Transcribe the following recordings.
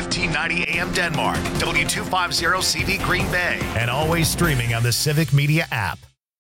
1590 AM Denmark, W250CV Green Bay, and always streaming on the Civic Media app.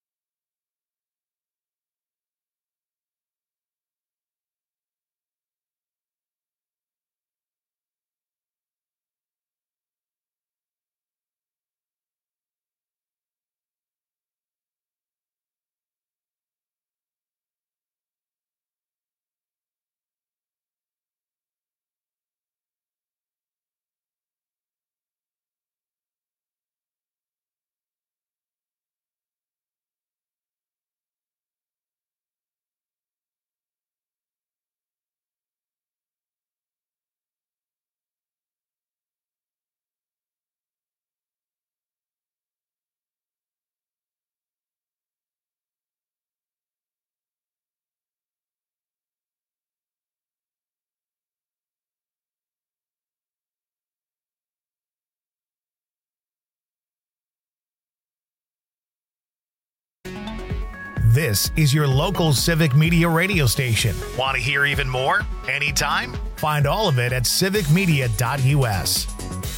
This is your local Civic Media radio station. Want to hear even more? Anytime? Find all of it at civicmedia.us.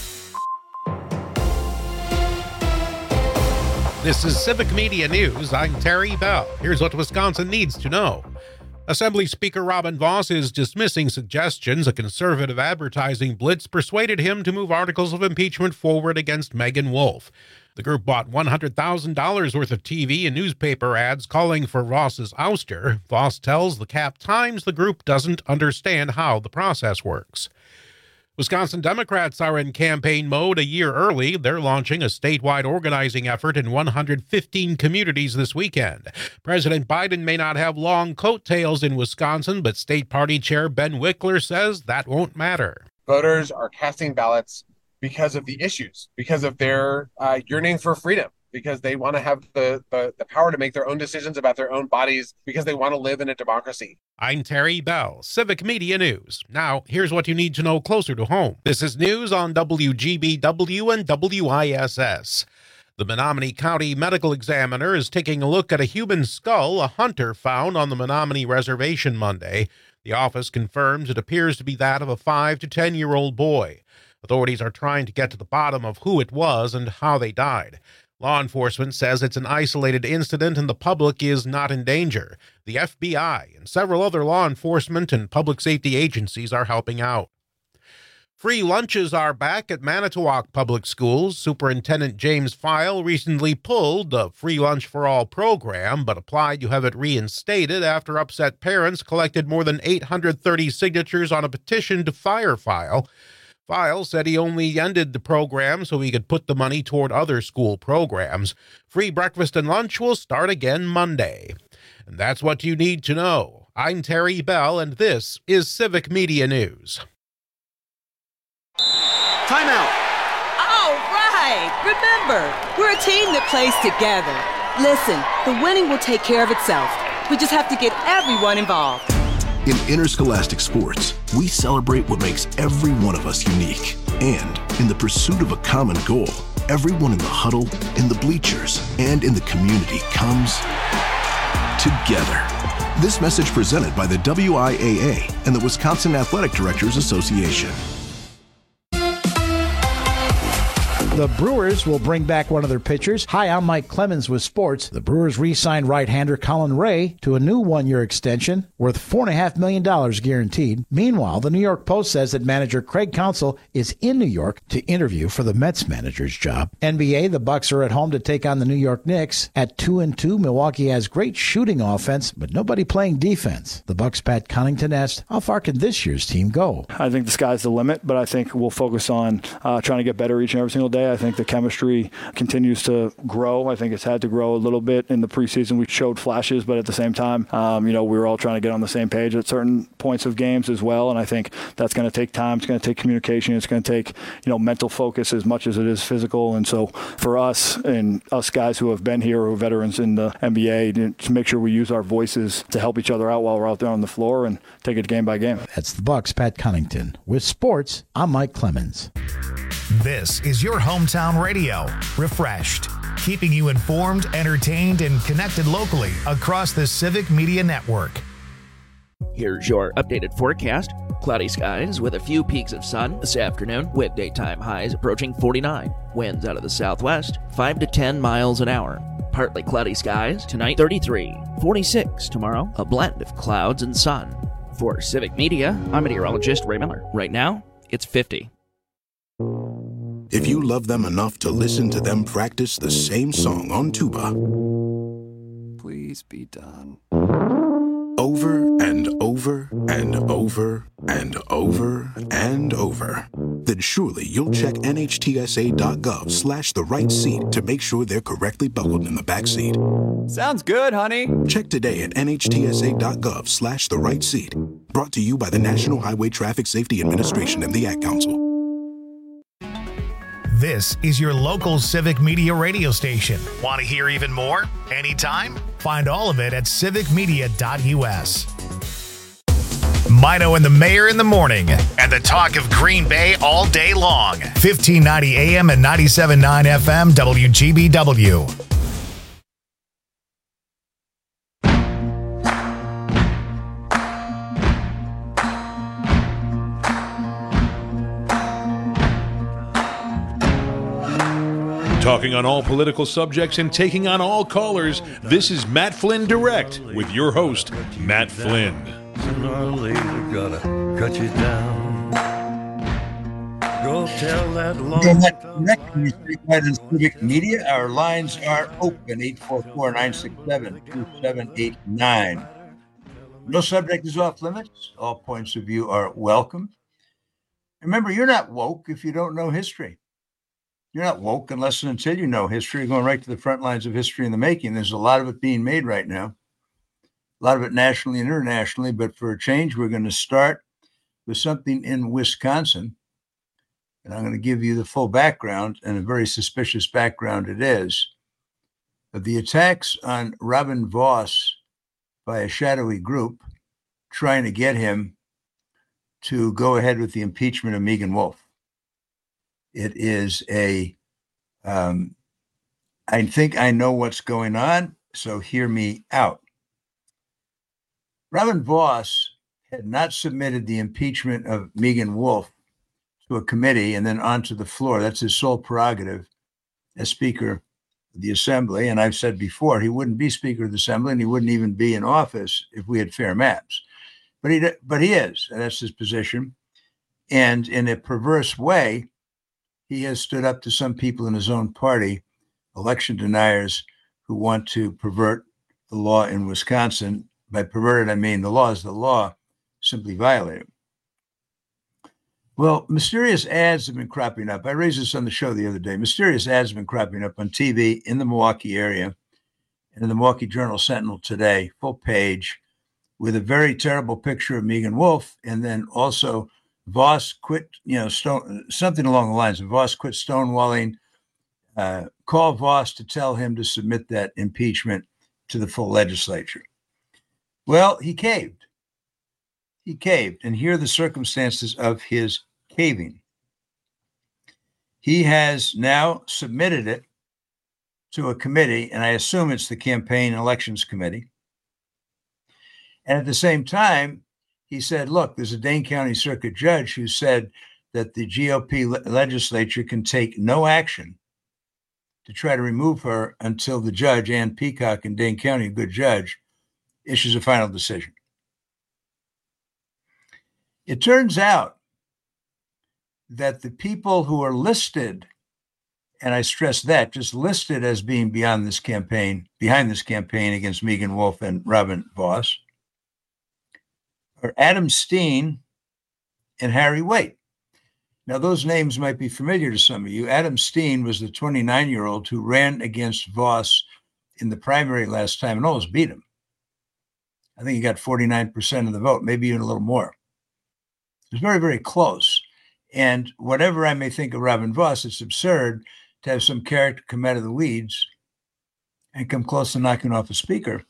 This is Civic Media News. I'm Terry Bell. Here's what Wisconsin needs to know. Assembly Speaker Robin Vos is dismissing suggestions a conservative advertising blitz persuaded him to move articles of impeachment forward against Megan Wolfe. The group bought $100,000 worth of TV and newspaper ads calling for Vos's ouster. Vos tells the Cap Times the group doesn't understand how the process works. Wisconsin Democrats are in campaign mode a year early. They're launching a statewide organizing effort in 115 communities this weekend. President Biden may not have long coattails in Wisconsin, but State Party Chair Ben Wickler says that won't matter. Voters are casting ballots because of the issues, because of their yearning for freedom, because they want to have the power to make their own decisions about their own bodies, because they want to live in a democracy. I'm Terry Bell, Civic Media News. Now, here's what you need to know closer to home. This is news on WGBW and WISS. The Menominee County Medical Examiner is taking a look at a human skull a hunter found on the Menominee Reservation Monday. The office confirms it appears to be that of a 5 to 10-year-old boy. Authorities are trying to get to the bottom of who it was and how they died. Law enforcement says it's an isolated incident and the public is not in danger. The FBI and several other law enforcement and public safety agencies are helping out. Free lunches are back at Manitowoc Public Schools. Superintendent James File recently pulled the Free Lunch for All program, but applied to have it reinstated after upset parents collected more than 830 signatures on a petition to fire File. File said he only ended the program so he could put the money toward other school programs. Free breakfast and lunch will start again Monday. And that's what you need to know. I'm Terry Bell, and this is Civic Media News. Timeout. All right. Remember, we're a team that plays together. Listen, the winning will take care of itself. We just have to get everyone involved. In interscholastic sports, we celebrate what makes every one of us unique. And in the pursuit of a common goal, everyone in the huddle, in the bleachers, and in the community comes together. This message presented by the WIAA and the Wisconsin Athletic Directors Association. The Brewers will bring back one of their pitchers. Hi, I'm Mike Clemens with sports. The Brewers re-signed right-hander Colin Ray to a new one-year extension worth $4.5 million guaranteed. Meanwhile, the New York Post says that manager Craig Counsell is in New York to interview for the Mets manager's job. NBA, the Bucks are at home to take on the New York Knicks. At 2-2, Milwaukee has great shooting offense, but nobody playing defense. The Bucks' Pat Connaughton asked, how far can this year's team go? I think the sky's the limit, but I think we'll focus on trying to get better each and every single day. I think the chemistry continues to grow. I think it's had to grow a little bit in the preseason. We showed flashes, but at the same time, we were all trying to get on the same page at certain points of games as well. And I think that's going to take time. It's going to take communication. It's going to take, mental focus as much as it is physical. And so for us and us guys who have been here, who are veterans in the NBA, to make sure we use our voices to help each other out while we're out there on the floor and take it game by game. That's the Bucks' Pat Connaughton. With sports, I'm Mike Clemens. This is your hometown radio, Refreshed, keeping you informed, entertained, and connected locally across the Civic Media Network. Here's your updated forecast. Cloudy skies with a few peaks of sun this afternoon, with daytime highs approaching 49. Winds out of the southwest, 5 to 10 miles an hour. Partly cloudy skies tonight, 33. 46 tomorrow, a blend of clouds and sun. For Civic Media, I'm meteorologist Ray Miller. Right now, it's 50. If you love them enough to listen to them practice the same song on tuba, please be done. Over and over and over and over and over, then surely you'll check NHTSA.gov/the right seat to make sure they're correctly buckled in the back seat. Sounds good, honey. Check today at NHTSA.gov/the right seat. Brought to you by the National Highway Traffic Safety Administration and the Ad Council. This is your local Civic Media radio station. Want to hear even more? Anytime? Find all of it at civicmedia.us. Mino and the Mayor in the morning, and the talk of Green Bay all day long. 1590 AM and 97.9 FM WGBW. Talking on all political subjects and taking on all callers, this is Matt Flynn Direct with your host, Matt Flynn. Sooner or later, gotta cut you down. Go tell that long time. Civic Media. Our lines are open, 844-967-2789. No subject is off limits. All points of view are welcome. Remember, you're not woke if you don't know history. You're not woke unless and until you know history. You're going right to the front lines of history in the making. There's a lot of it being made right now, a lot of it nationally and internationally. But for a change, we're going to start with something in Wisconsin. And I'm going to give you the full background, and a very suspicious background it is, of the attacks on Robin Vos by a shadowy group trying to get him to go ahead with the impeachment of Meagan Wolfe. It is I think I know what's going on, so hear me out. Robin Vos had not submitted the impeachment of Meagan Wolfe to a committee and then onto the floor. That's his sole prerogative as Speaker of the Assembly. And I've said before, he wouldn't be Speaker of the Assembly and he wouldn't even be in office if we had fair maps. But he is, and that's his position. And in a perverse way, he has stood up to some people in his own party, election deniers who want to pervert the law in Wisconsin. By perverted, I mean the law is the law, simply violate it. Well, mysterious ads have been cropping up. I raised this on the show the other day. Mysterious ads have been cropping up on TV in the Milwaukee area and in the Milwaukee Journal-Sentinel today, full page, with a very terrible picture of Meagan Wolfe, and then also Vos quit, something along the lines of Vos quit stonewalling, call Vos to tell him to submit that impeachment to the full legislature. Well, he caved. He caved, and here are the circumstances of his caving. He has now submitted it to a committee, and I assume it's the Campaign Elections Committee. And at the same time, he said, look, there's a Dane County Circuit judge who said that the GOP legislature can take no action to try to remove her until the judge, Ann Peacock in Dane County, a good judge, issues a final decision. It turns out that the people who are listed, and I stress that, just listed as being behind this campaign against Meagan Wolfe and Robin Vos, are Adam Steen and Harry Waite. Now, those names might be familiar to some of you. Adam Steen was the 29-year-old who ran against Vos in the primary last time and almost beat him. I think he got 49% of the vote, maybe even a little more. It was very, very close. And whatever I may think of Robin Vos, it's absurd to have some character come out of the weeds and come close to knocking off a speaker.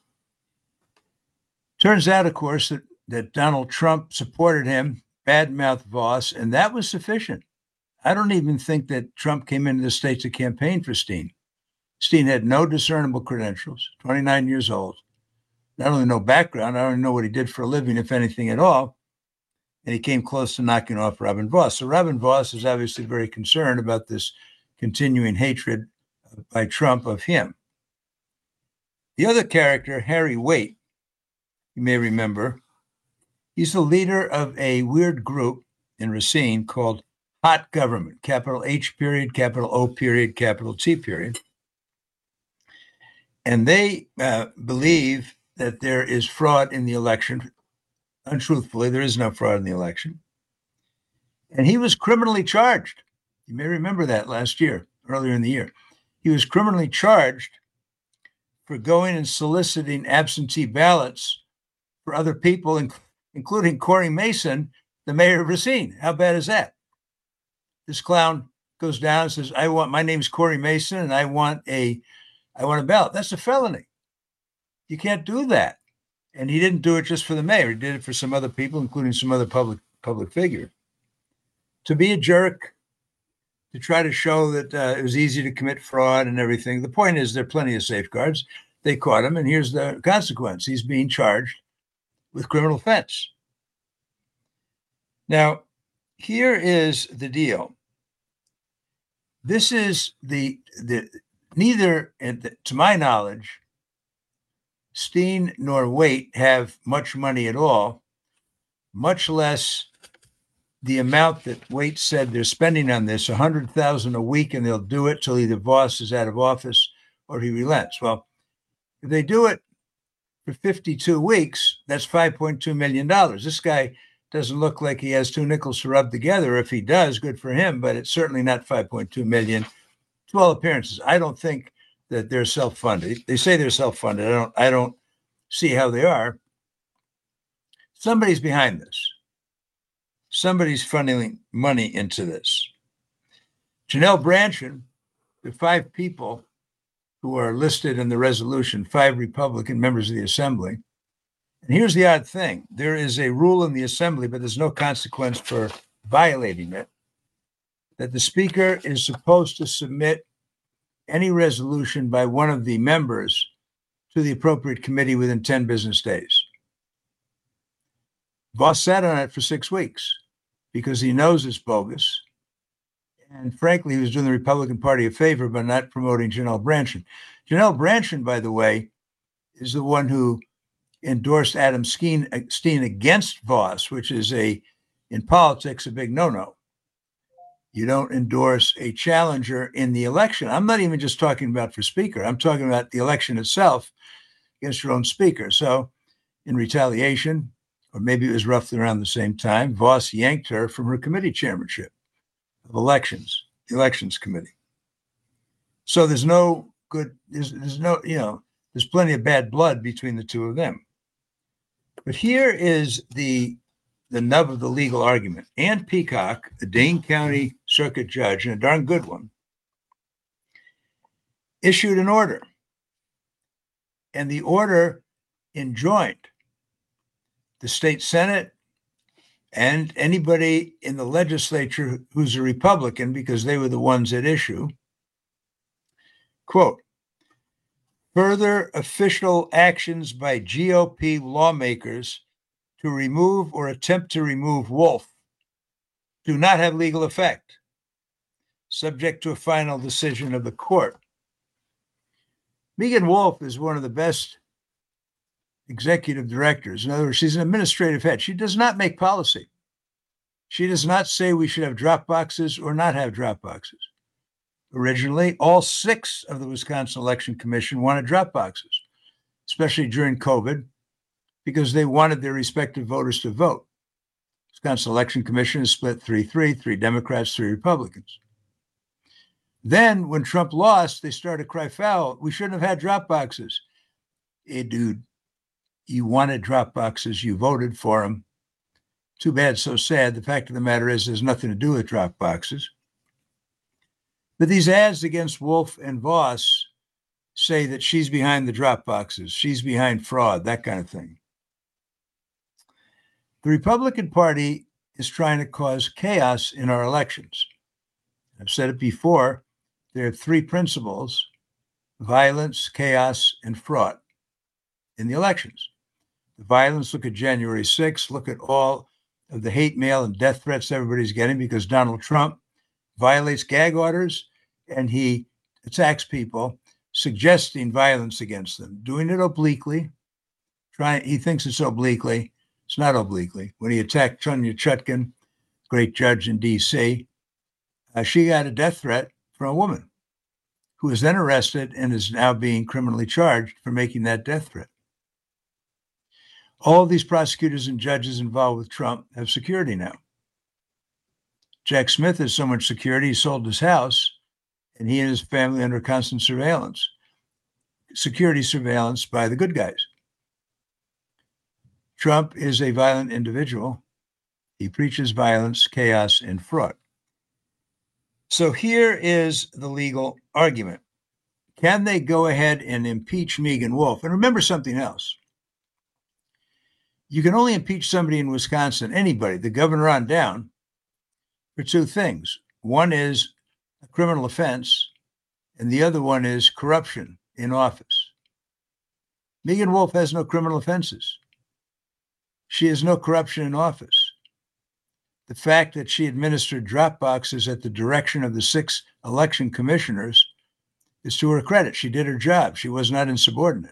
Turns out, of course, that Donald Trump supported him, badmouthed Vos, and that was sufficient. I don't even think that Trump came into the state to campaign for Steen. Steen had no discernible credentials, 29 years old, not only no background, I don't even know what he did for a living, if anything at all. and he came close to knocking off Robin Vos. So Robin Vos is obviously very concerned about this continuing hatred by Trump of him. The other character, Harry Waite, you may remember, he's the leader of a weird group in Racine called Hot Government, capital H period, capital O period, capital T period. And they believe that there is fraud in the election. Untruthfully, there is no fraud in the election. And he was criminally charged. You may remember that last year, earlier in the year. He was criminally charged for going and soliciting absentee ballots for other people, including Corey Mason, the mayor of Racine. How bad is that? This clown goes down and says, my name's Corey Mason, and I want a ballot. That's a felony. You can't do that. And he didn't do it just for the mayor. He did it for some other people, including some other public figure. To be a jerk, to try to show that it was easy to commit fraud and everything. The point is there are plenty of safeguards. They caught him, and here's the consequence. He's being charged with criminal offense. Now, here is the deal. This is neither, to my knowledge, Steen nor Waite have much money at all, much less the amount that Waite said they're spending on this, $100,000 a week, and they'll do it till either Vos is out of office or he relents. Well, if they do it for 52 weeks, that's $5.2 million. This guy doesn't look like he has two nickels to rub together. If he does, good for him, but it's certainly not $5.2 million. To all appearances, I don't think that they're self-funded. They say they're self-funded. I don't see how they are. Somebody's behind this. Somebody's funneling money into this. Janelle Brandtjen, the 5 people who are listed in the resolution, 5 Republican members of the Assembly. And here's the odd thing. There is a rule in the Assembly, but there's no consequence for violating it, that the Speaker is supposed to submit any resolution by one of the members to the appropriate committee within 10 business days. Vos sat on it for 6 weeks because he knows it's bogus. And frankly, he was doing the Republican Party a favor by not promoting Janelle Brandtjen. Janelle Brandtjen, by the way, is the one who endorsed Adam Steen against Vos, which is in politics, a big no-no. You don't endorse a challenger in the election. I'm not even just talking about for Speaker. I'm talking about the election itself against your own Speaker. So in retaliation, or maybe it was roughly around the same time, Vos yanked her from her committee chairmanship of elections, the Elections Committee. So there's no good, there's plenty of bad blood between the two of them. But here is the nub of the legal argument. Ann Peacock, the Dane County Circuit Judge, and a darn good one, issued an order. And the order enjoined the state Senate and anybody in the legislature who's a Republican, because they were the ones at issue, quote, further official actions by GOP lawmakers to remove or attempt to remove Wolf do not have legal effect, subject to a final decision of the court. Meagan Wolf is one of the best executive directors. In other words, she's an administrative head. She does not make policy. She does not say we should have drop boxes or not have drop boxes. Originally, all 6 of the Wisconsin Election Commission wanted drop boxes, especially during COVID, because they wanted their respective voters to vote. Wisconsin Election Commission is split 3-3, 3 Democrats, 3 Republicans. Then when Trump lost, they started to cry foul. We shouldn't have had drop boxes. Hey, dude, you wanted drop boxes. You voted for them. Too bad, so sad. The fact of the matter is there's nothing to do with drop boxes. But these ads against Wolf and Vos say that she's behind the drop boxes. She's behind fraud, that kind of thing. The Republican Party is trying to cause chaos in our elections. I've said it before. There are 3 principles: violence, chaos, and fraud in the elections. The violence, look at January 6th, look at all of the hate mail and death threats everybody's getting because Donald Trump violates gag orders and he attacks people, suggesting violence against them, doing it obliquely. He thinks it's obliquely. It's not obliquely. When he attacked Sonia Chutkan, great judge in D.C., she got a death threat from a woman who was then arrested and is now being criminally charged for making that death threat. All of these prosecutors and judges involved with Trump have security now. Jack Smith has so much security, he sold his house, and he and his family under constant surveillance. Security surveillance by the good guys. Trump is a violent individual. He preaches violence, chaos, and fraud. So here is the legal argument. Can they go ahead and impeach Megan Wolf? And remember something else. You can only impeach somebody in Wisconsin, anybody, the governor on down, for two things. One is a criminal offense, and the other one is corruption in office. Megan Wolf has no criminal offenses. She has no corruption in office. The fact that she administered drop boxes at the direction of the 6 election commissioners is to her credit. She did her job. She was not insubordinate.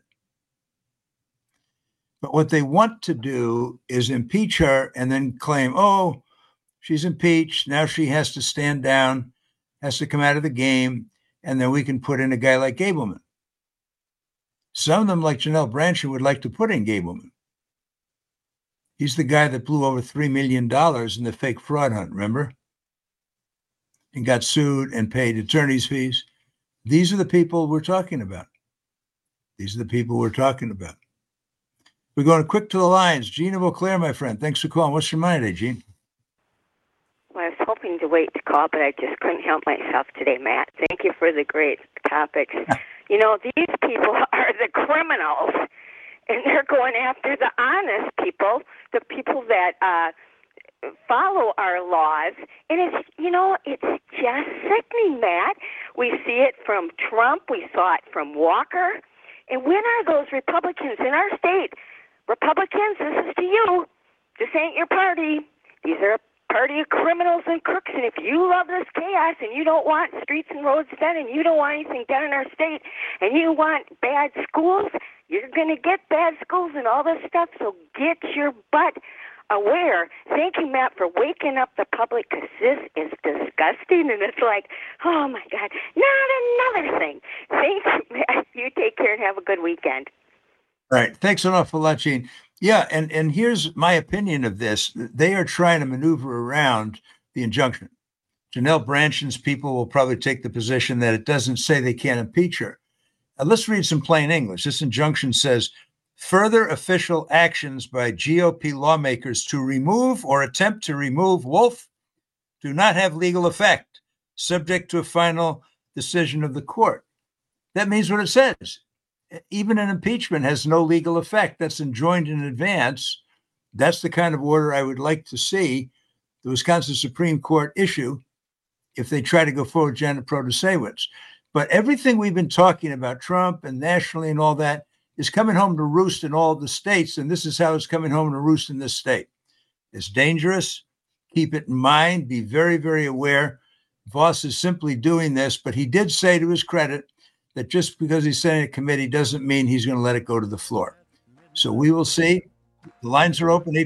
But what they want to do is impeach her and then claim, oh, she's impeached. Now she has to stand down, has to come out of the game, and then we can put in a guy like Gableman. Some of them, like Janelle Branchen, would like to put in Gableman. He's the guy that blew over $3 million in the fake fraud hunt, remember? And got sued and paid attorney's fees. These are the people we're talking about. These are the people we're talking about. We're going quick to the lines. Gene of Eau Claire, my friend. Thanks for calling. What's your mind today, Gene? Well, I was hoping to wait to call, but I just couldn't help myself today, Matt. Thank you for the great topics. You know, these people are the criminals, and they're going after the honest people, the people that follow our laws. And it's, you know, it's just sickening, Matt. We see it from Trump. We saw it from Walker. And when are those Republicans in our state? Republicans, this is to you. This ain't your party. These are a party of criminals and crooks. And if you love this chaos and you don't want streets and roads done and you don't want anything done in our state and you want bad schools, you're going to get bad schools and all this stuff. So get your butt aware. Thank you, Matt, for waking up the public, because this is disgusting. And it's like, oh, my God, not another thing. Thank you, Matt. You take care and have a good weekend. All right. Thanks an awful lot, Gene. Yeah, and here's my opinion of this. They are trying to maneuver around the injunction. Janelle Branchen's people will probably take the position that it doesn't say they can't impeach her. Now, let's read some plain English. This injunction says, further official actions by GOP lawmakers to remove or attempt to remove Wolf do not have legal effect, subject to a final decision of the court. That means what it says. Even an impeachment has no legal effect. That's enjoined in advance. That's the kind of order I would like to see the Wisconsin Supreme Court issue if they try to go forward Janet Protasewicz. But everything we've been talking about, Trump and nationally and all that, is coming home to roost in all the states, and this is how it's coming home to roost in this state. It's dangerous. Keep it in mind. Be very, very aware. Voss is simply doing this, but he did say to his credit that just because he's sitting in a committee doesn't mean he's going to let it go to the floor. So we will see. The lines are open,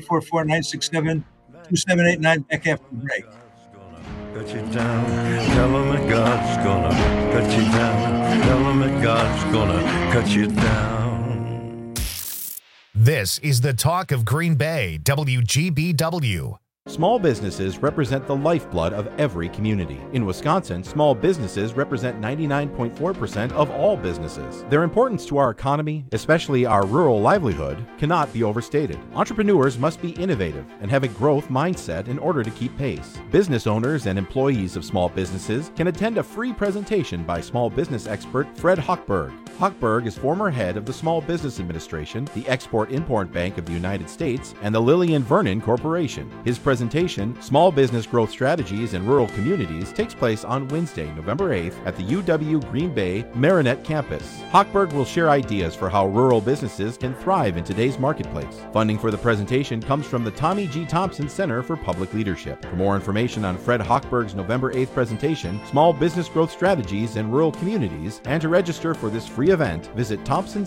844-967-2789, back after the break. Cut you down, tell them that God's gonna cut you down, tell them that God's gonna cut you down. This is the talk of Green Bay, WGBW. Small businesses represent the lifeblood of every community. In Wisconsin, small businesses represent 99.4% of all businesses. Their importance to our economy, especially our rural livelihood, cannot be overstated. Entrepreneurs must be innovative and have a growth mindset in order to keep pace. Business owners and employees of small businesses can attend a free presentation by small business expert Fred Hochberg. Hochberg is former head of the Small Business Administration, the Export-Import Bank of the United States, and the Lillian Vernon Corporation. His presentation presentation, Small Business Growth Strategies in Rural Communities, takes place on Wednesday, November 8th at the UW Green Bay Marinette campus. Hochberg will share ideas for how rural businesses can thrive in today's marketplace. Funding for the presentation comes from the Tommy G. Thompson Center for Public Leadership. For more information on Fred Hochberg's November 8th presentation, Small Business Growth Strategies in Rural Communities, and to register for this free event, visit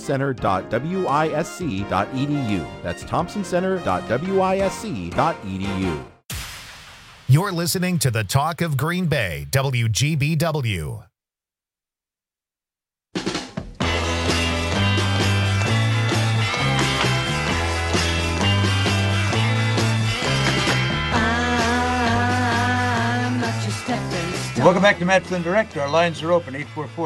thompsoncenter.wisc.edu. That's thompsoncenter.wisc.edu. You're listening to the Talk of Green Bay, WGBW. Welcome back to Matt Flynn Direct. Our lines are open,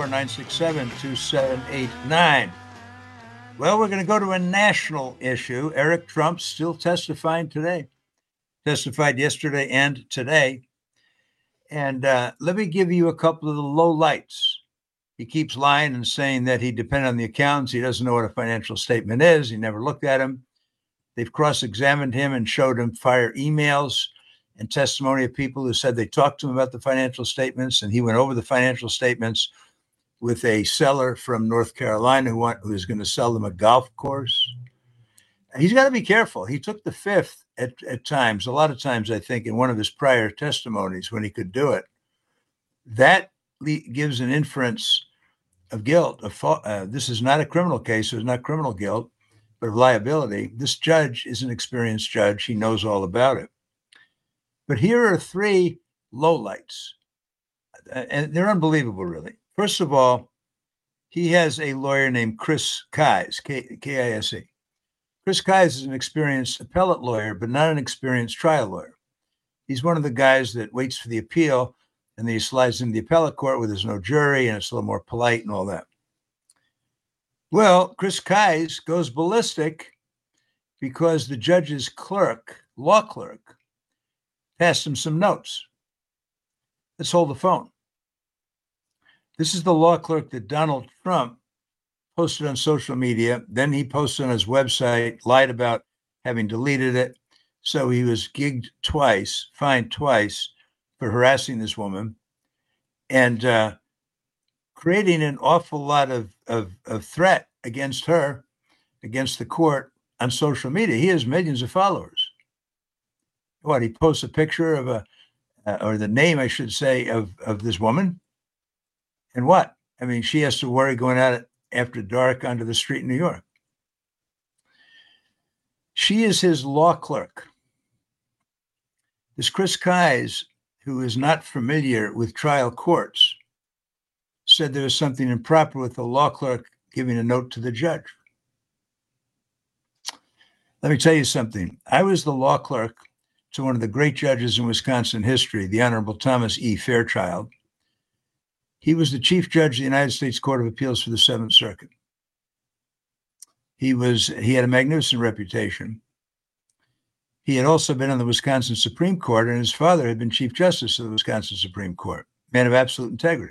844-967-2789. Well, we're going to go to a national issue. Eric Trump still testifying today. Testified yesterday and today. And let me give you a couple of the low lights. He keeps lying and saying that he depended on the accountants. He doesn't know what a financial statement is. He never looked at them. They've cross-examined him and showed him fire emails and testimony of people who said they talked to him about the financial statements, and he went over the financial statements with a seller from North Carolina who is going to sell them a golf course. He's got to be careful. He took the fifth at times, a lot of times, I think, in one of his prior testimonies when he could do it. That gives an inference of guilt. This is not a criminal case. There's not criminal guilt, but of liability. This judge is an experienced judge. He knows all about it. But here are three lowlights, and they're unbelievable, really. First of all, he has a lawyer named Chris Kise, K-I-S-E. Chris Kise is an experienced appellate lawyer, but not an experienced trial lawyer. He's one of the guys that waits for the appeal, and then he slides into the appellate court where there's no jury, and it's a little more polite and all that. Well, Chris Kise goes ballistic because the judge's law clerk, passed him some notes. Let's hold the phone. This is the law clerk that Donald Trump posted on social media. Then he posted on his website, lied about having deleted it. So he was fined twice for harassing this woman and creating an awful lot of threat against her, against the court on social media. He has millions of followers. What, he posts a picture of or the name, I should say, of this woman. And what? I mean, she has to worry going out after dark onto the street in New York. She is his law clerk. This Chris Kise, who is not familiar with trial courts, said there was something improper with the law clerk giving a note to the judge. Let me tell you something. I was the law clerk to one of the great judges in Wisconsin history, the Honorable Thomas E. Fairchild. He was the chief judge of the United States Court of Appeals for the Seventh Circuit. He had a magnificent reputation. He had also been on the Wisconsin Supreme Court, and his father had been Chief Justice of the Wisconsin Supreme Court, man of absolute integrity.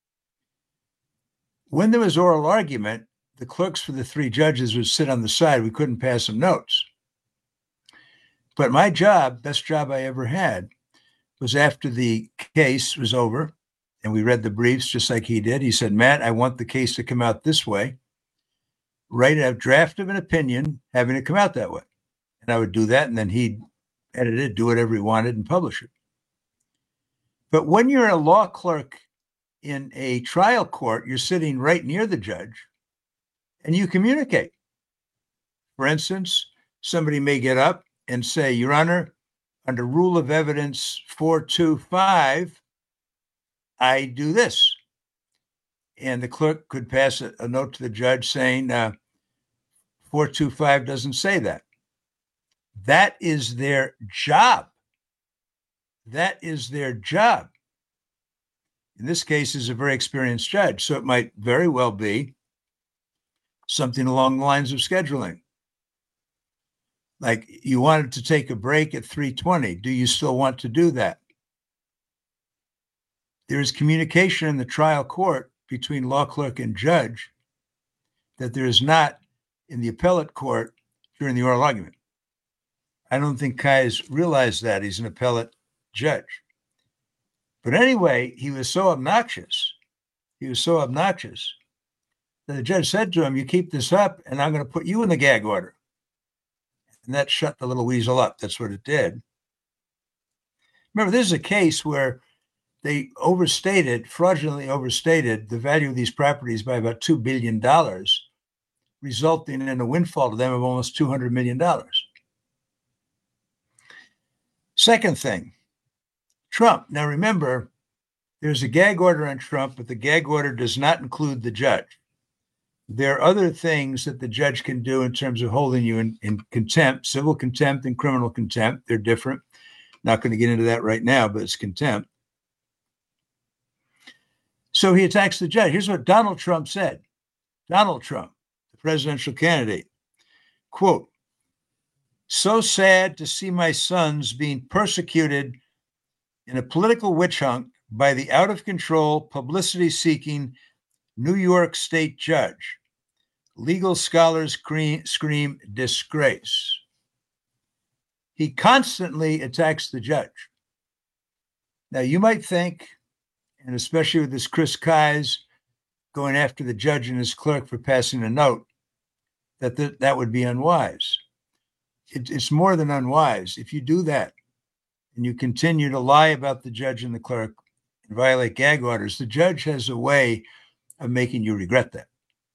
When there was oral argument, the clerks for the three judges would sit on the side. We couldn't pass them notes. But my job, best job I ever had, was after the case was over and we read the briefs just like he did. He said, Matt, I want the case to come out this way. Write a draft of an opinion having it come out that way. And I would do that, and then he'd edit it, do whatever he wanted, and publish it. But when you're a law clerk in a trial court, you're sitting right near the judge, and you communicate. For instance, somebody may get up and say, Your Honor, under Rule of Evidence 425, I do this. And the clerk could pass a note to the judge saying 425 doesn't say that. That is their job. That is their job. In this case, is a very experienced judge, so it might very well be something along the lines of scheduling. Like, you wanted to take a break at 3:20. Do you still want to do that? There is communication in the trial court between law clerk and judge that there is not in the appellate court during the oral argument. I don't think Kais realized that. He's an appellate judge. But anyway, he was so obnoxious. That the judge said to him, you keep this up and I'm going to put you in the gag order. And that shut the little weasel up. That's what it did. Remember, this is a case where they fraudulently overstated the value of these properties by about $2 billion, resulting in a windfall to them of almost $200 million. Second thing, Trump. Now remember, there's a gag order on Trump, but the gag order does not include the judge. There are other things that the judge can do in terms of holding you in contempt, civil contempt and criminal contempt. They're different. Not going to get into that right now, but it's contempt. So he attacks the judge. Here's what Donald Trump said. Donald Trump, the presidential candidate, quote, so sad to see my sons being persecuted in a political witch hunt by the out-of-control, publicity-seeking New York State judge. Legal scholars scream disgrace. He constantly attacks the judge. Now, you might think, and especially with this Chris Kise going after the judge and his clerk for passing a note, that would be unwise. It's more than unwise. If you do that and you continue to lie about the judge and the clerk and violate gag orders, the judge has a way of making you regret that.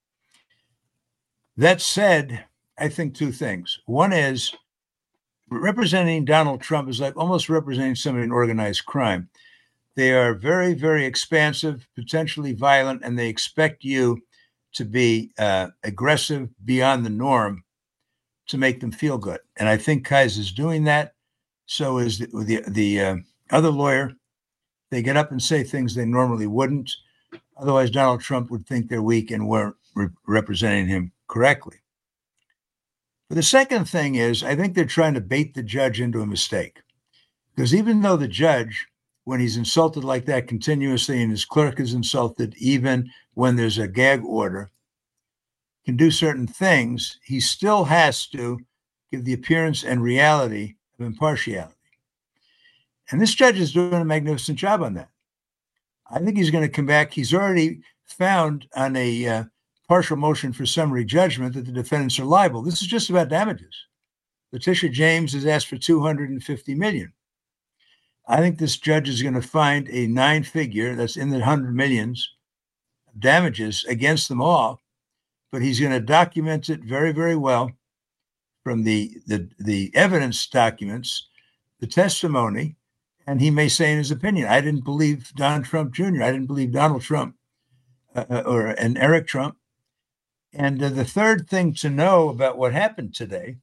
That said, I think two things. One is representing Donald Trump is like almost representing somebody in organized crime. They are very, very expansive, potentially violent, and they expect you to be aggressive beyond the norm to make them feel good. And I think Kise is doing that. So is the other lawyer. They get up and say things they normally wouldn't. Otherwise, Donald Trump would think they're weak and weren't representing him correctly. But the second thing is, I think they're trying to bait the judge into a mistake. Because even though the judge, when he's insulted like that continuously and his clerk is insulted, even when there's a gag order, can do certain things, he still has to give the appearance and reality of impartiality. And this judge is doing a magnificent job on that. I think he's going to come back. He's already found on a partial motion for summary judgment that the defendants are liable. This is just about damages. Letitia James has asked for $250 million. I think this judge is going to find a 9-figure, that's in the 100 millions, damages against them all, but he's going to document it very, very well from the evidence documents, the testimony, and he may say in his opinion, I didn't believe Don Trump Jr., I didn't believe Donald Trump and Eric Trump. And the third thing to know about what happened today,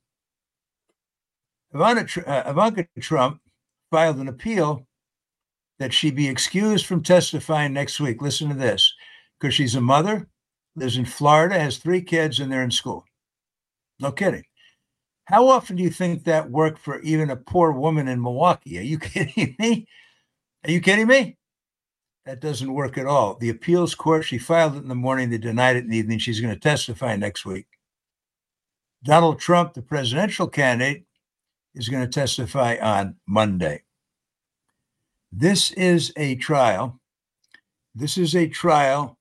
Ivanka Trump filed an appeal that she be excused from testifying next week. Listen to this, because she's a mother, lives in Florida, has 3 kids, and they're in school. No kidding. How often do you think that worked for even a poor woman in Milwaukee? Are you kidding me? Are you kidding me? That doesn't work at all. The appeals court, she filed it in the morning. They denied it in the evening. She's going to testify next week. Donald Trump, the presidential candidate, is going to testify on Monday. This is a trial. This is a trial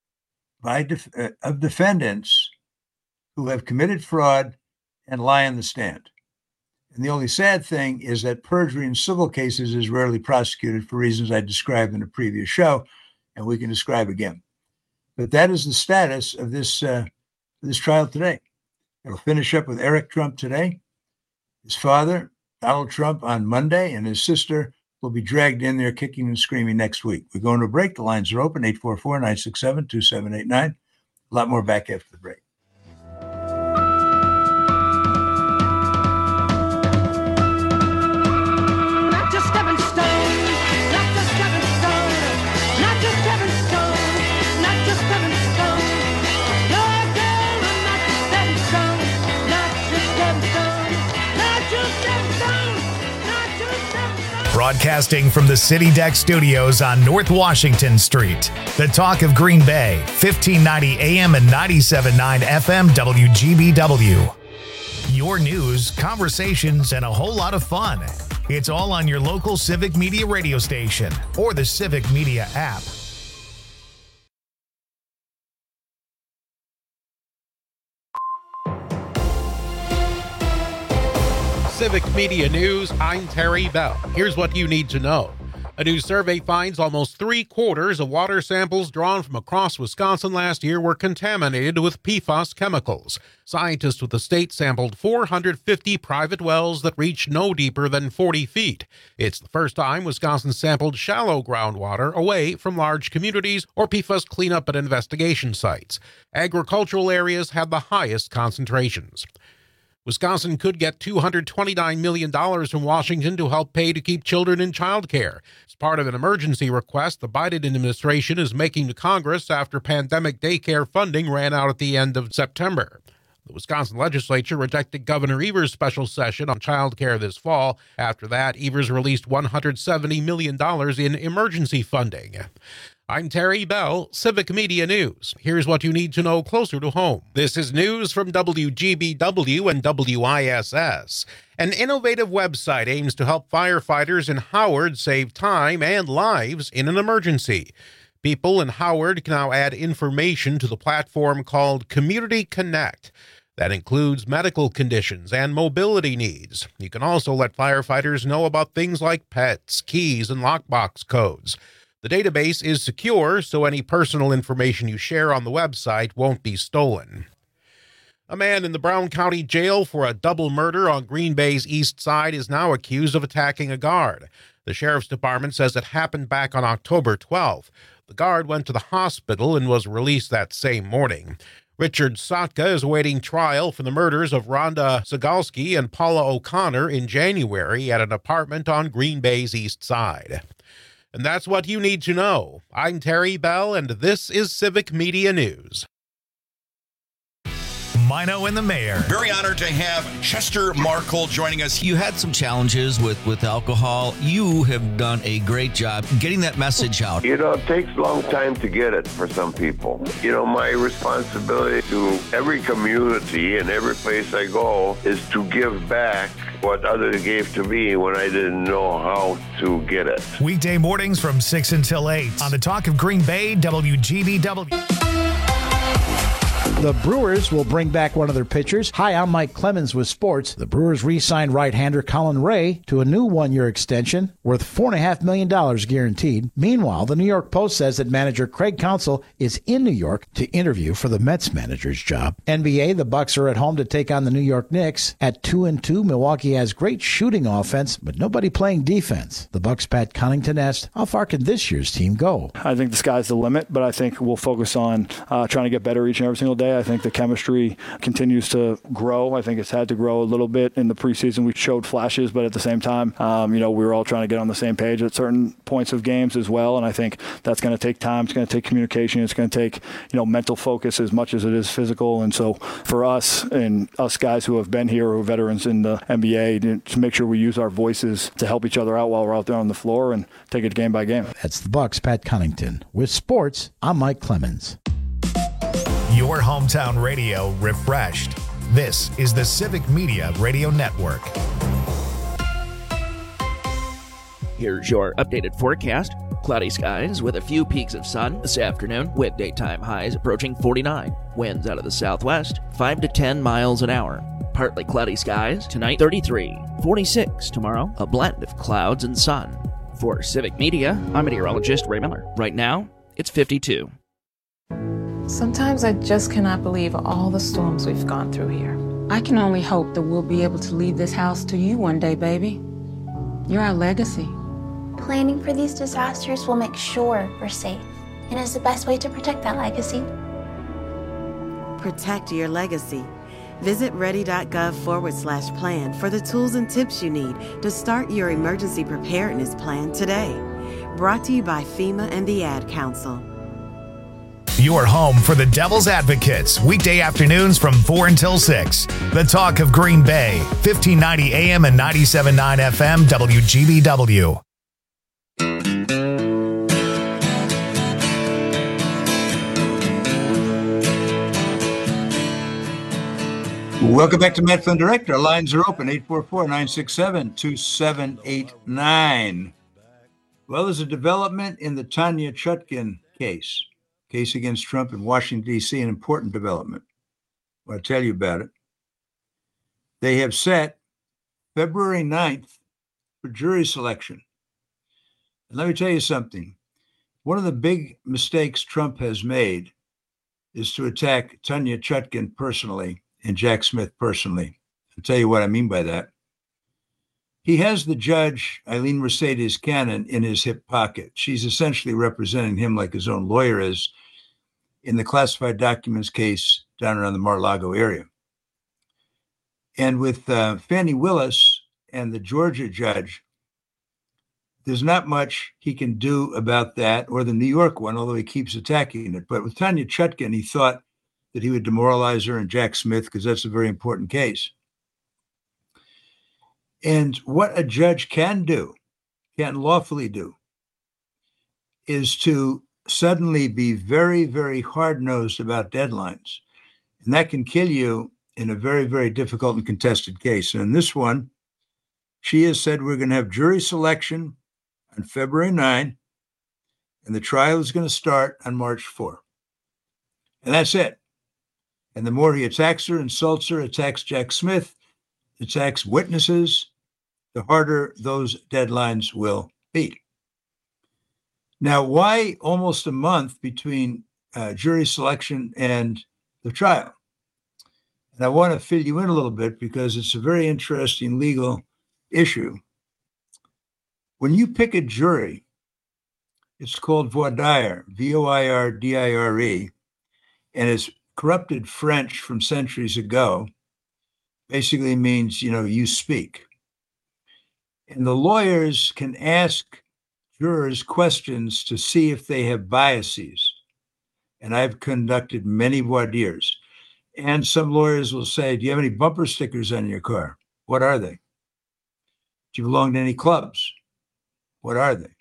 of defendants who have committed fraud and lie on the stand. And the only sad thing is that perjury in civil cases is rarely prosecuted for reasons I described in a previous show, and we can describe again. But that is the status of this trial today. It'll finish up with Eric Trump today, his father, Donald Trump, on Monday, and his sister will be dragged in there kicking and screaming next week. We're going to a break. The lines are open, 844-967-2789. A lot more back after the break. Broadcasting from the City Deck Studios on North Washington Street. The Talk of Green Bay, 1590 AM and 97.9 FM WGBW. Your news, conversations, and a whole lot of fun. It's all on your local Civic Media radio station or the Civic Media app. Civic Media News, I'm Terry Bell. Here's what you need to know. A new survey finds almost 3/4 of water samples drawn from across Wisconsin last year were contaminated with PFAS chemicals. Scientists with the state sampled 450 private wells that reached no deeper than 40 feet. It's the first time Wisconsin sampled shallow groundwater away from large communities or PFAS cleanup and investigation sites. Agricultural areas had the highest concentrations. Wisconsin could get $229 million from Washington to help pay to keep children in child care. It's part of an emergency request the Biden administration is making to Congress after pandemic daycare funding ran out at the end of September. The Wisconsin legislature rejected Governor Evers' special session on child care this fall. After that, Evers released $170 million in emergency funding. I'm Terry Bell, Civic Media News. Here's what you need to know closer to home. This is news from WGBW and WISS. An innovative website aims to help firefighters in Howard save time and lives in an emergency. People in Howard can now add information to the platform called Community Connect. That includes medical conditions and mobility needs. You can also let firefighters know about things like pets, keys, and lockbox codes. The database is secure, so any personal information you share on the website won't be stolen. A man in the Brown County Jail for a double murder on Green Bay's east side is now accused of attacking a guard. The sheriff's department says it happened back on October 12th. The guard went to the hospital and was released that same morning. Richard Sotka is awaiting trial for the murders of Rhonda Zagalski and Paula O'Connor in January at an apartment on Green Bay's east side. And that's what you need to know. I'm Terry Bell, and this is Civic Media News. Mino and the Mayor. Very honored to have Chester Markle joining us. You had some challenges with alcohol. You have done a great job getting that message out. You know, it takes a long time to get it for some people. You know, my responsibility to every community and every place I go is to give back what others gave to me when I didn't know how to get it. Weekday mornings from 6 until 8 on the Talk of Green Bay, WGBW. The Brewers will bring back one of their pitchers. Hi, I'm Mike Clemens with sports. The Brewers re-signed right-hander Colin Ray to a new one-year extension worth $4.5 million guaranteed. Meanwhile, the New York Post says that manager Craig Counsell is in New York to interview for the Mets manager's job. NBA, the Bucks are at home to take on the New York Knicks. At 2-2, Milwaukee has great shooting offense, but nobody playing defense. The Bucks' Pat Connaughton asked, how far can this year's team go? I think the sky's the limit, but I think we'll focus on trying to get better each and every single day. I think the chemistry continues to grow. I think it's had to grow a little bit in the preseason. We showed flashes, but at the same time, we were all trying to get on the same page at certain points of games as well. And I think that's going to take time. It's going to take communication. It's going to take, mental focus as much as it is physical. And so for us and us guys who have been here, who are veterans in the NBA, to make sure we use our voices to help each other out while we're out there on the floor and take it game by game. That's the Bucks' Pat Connaughton. With sports, I'm Mike Clemens. Your hometown radio refreshed. This is the Civic Media Radio Network. Here's your updated forecast. Cloudy skies with a few peaks of sun this afternoon, with daytime highs approaching 49. Winds out of the southwest, 5 to 10 miles an hour. Partly cloudy skies tonight, 33. 46 tomorrow, a blend of clouds and sun. For Civic Media, I'm meteorologist Ray Miller. Right now, it's 52. Sometimes I just cannot believe all the storms we've gone through here. I can only hope that we'll be able to leave this house to you one day, baby. You're our legacy. Planning for these disasters will make sure we're safe, and is the best way to protect that legacy. Protect your legacy. Visit ready.gov/plan for the tools and tips you need to start your emergency preparedness plan today. Brought to you by FEMA and the Ad Council. Your home for the Devil's Advocates, weekday afternoons from 4 until 6. The Talk of Green Bay, 1590 AM and 97.9 FM, WGBW. Welcome back to Matt Flynn Direct. Our lines are open, 844-967-2789. Well, there's a development in the Tanya Chutkan case against Trump in Washington, D.C., an important development. I'll tell you about it. They have set February 9th for jury selection. And let me tell you something. One of the big mistakes Trump has made is to attack Tanya Chutkan personally and Jack Smith personally. I'll tell you what I mean by that. He has the judge, Eileen Mercedes Cannon, in his hip pocket. She's essentially representing him like his own lawyer is in the classified documents case down around the Mar-a-Lago area. And with Fannie Willis and the Georgia judge, there's not much he can do about that, or the New York one, although he keeps attacking it. But with Tanya Chutkan, he thought that he would demoralize her and Jack Smith because that's a very important case. And what a judge can lawfully do, is to suddenly be very, very hard-nosed about deadlines. And that can kill you in a very, very difficult and contested case. And in this one, she has said we're going to have jury selection on February 9, and the trial is going to start on March 4. And that's it. And the more he attacks her, insults her, attacks Jack Smith, attacks witnesses, the harder those deadlines will be. Now, why almost a month between jury selection and the trial? And I want to fill you in a little bit because it's a very interesting legal issue. When you pick a jury, it's called voir dire, V-O-I-R-D-I-R-E, and it's corrupted French from centuries ago. Basically means, you speak. And the lawyers can ask jurors questions to see if they have biases. And I've conducted many voir dires. And some lawyers will say, do you have any bumper stickers on your car? What are they? Do you belong to any clubs? What are they?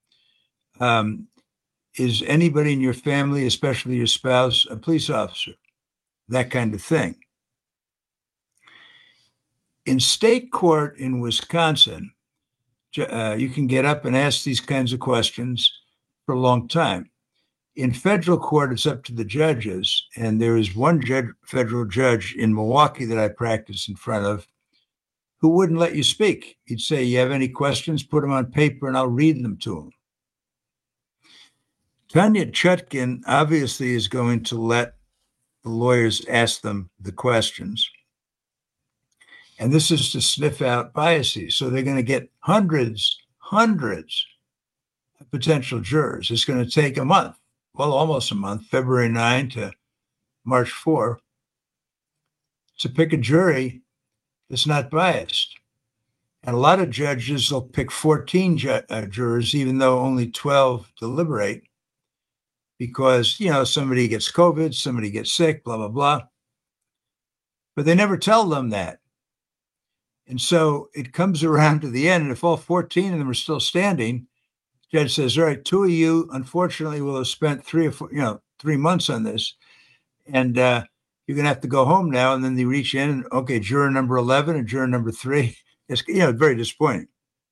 Is anybody in your family, especially your spouse, a police officer? That kind of thing. In state court in Wisconsin, you can get up and ask these kinds of questions for a long time. In federal court, it's up to the judges. And there is one federal judge in Milwaukee that I practice in front of who wouldn't let you speak. He'd say, you have any questions? Put them on paper and I'll read them to him. Tanya Chutkan obviously is going to let the lawyers ask them the questions. And this is to sniff out biases. So they're going to get hundreds of potential jurors. It's going to take a month, well, almost a month, February 9 to March 4, to pick a jury that's not biased. And a lot of judges will pick 14 jurors, even though only 12 deliberate, because, somebody gets COVID, somebody gets sick, blah, blah, blah. But they never tell them that. And so it comes around to the end, and if all 14 of them are still standing, the judge says, all right, 2 of you, unfortunately, will have spent 3 months on this, and you're going to have to go home now. And then they reach in, and, okay, juror number 11 and juror number 3. It's, very disappointing.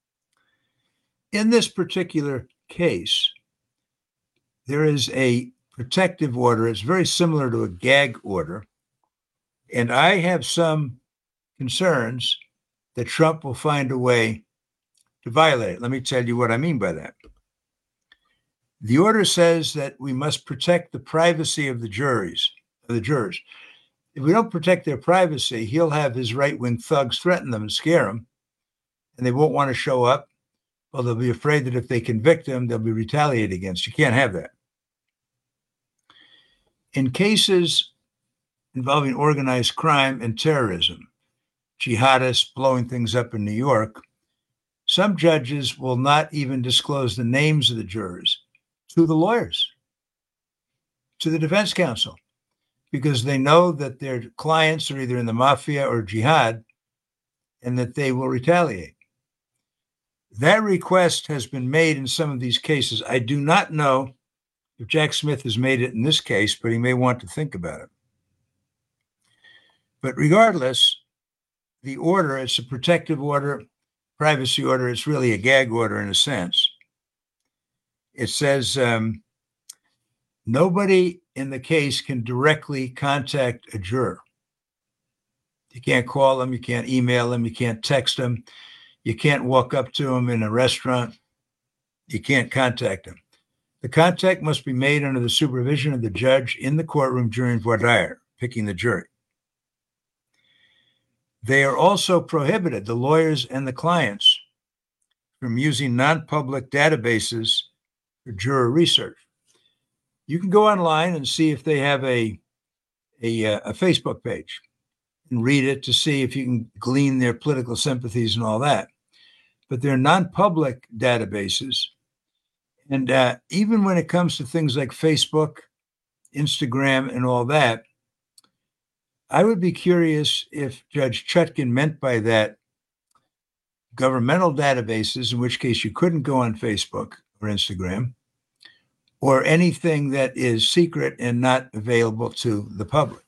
In this particular case, there is a protective order. It's very similar to a gag order. And I have some concerns that Trump will find a way to violate it. Let me tell you what I mean by that. The order says that we must protect the privacy of the jurors. If we don't protect their privacy, he'll have his right-wing thugs threaten them and scare them, and they won't want to show up. Well, they'll be afraid that if they convict him, they'll be retaliated against. You can't have that. In cases involving organized crime and terrorism, jihadists blowing things up in New York, some judges will not even disclose the names of the jurors to the lawyers, to the defense counsel, because they know that their clients are either in the mafia or jihad and that they will retaliate. That request has been made in some of these cases. I do not know if Jack Smith has made it in this case, but he may want to think about it. But regardless, the order, it's a protective order, privacy order. It's really a gag order in a sense. It says nobody in the case can directly contact a juror. You can't call them, you can't email them, you can't text them, you can't walk up to them in a restaurant, you can't contact them. The contact must be made under the supervision of the judge in the courtroom during voir dire, picking the jury. They are also prohibited, the lawyers and the clients, from using non-public databases for juror research. You can go online and see if they have a Facebook page and read it to see if you can glean their political sympathies and all that. But they're non-public databases. And even when it comes to things like Facebook, Instagram, and all that, I would be curious if Judge Chutkan meant by that governmental databases, in which case you couldn't go on Facebook or Instagram, or anything that is secret and not available to the public.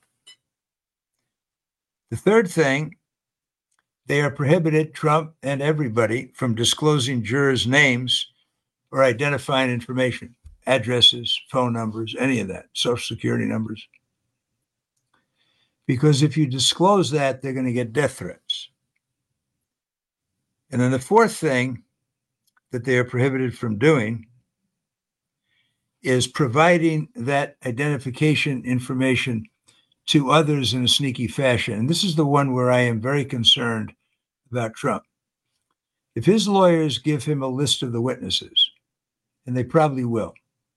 The third thing, they are prohibited, Trump and everybody, from disclosing jurors' names or identifying information, addresses, phone numbers, any of that, social security numbers. Because if you disclose that, they're going to get death threats. And then the fourth thing that they are prohibited from doing is providing that identification information to others in a sneaky fashion. And this is the one where I am very concerned about Trump. If his lawyers give him a list of the witnesses, and they probably will,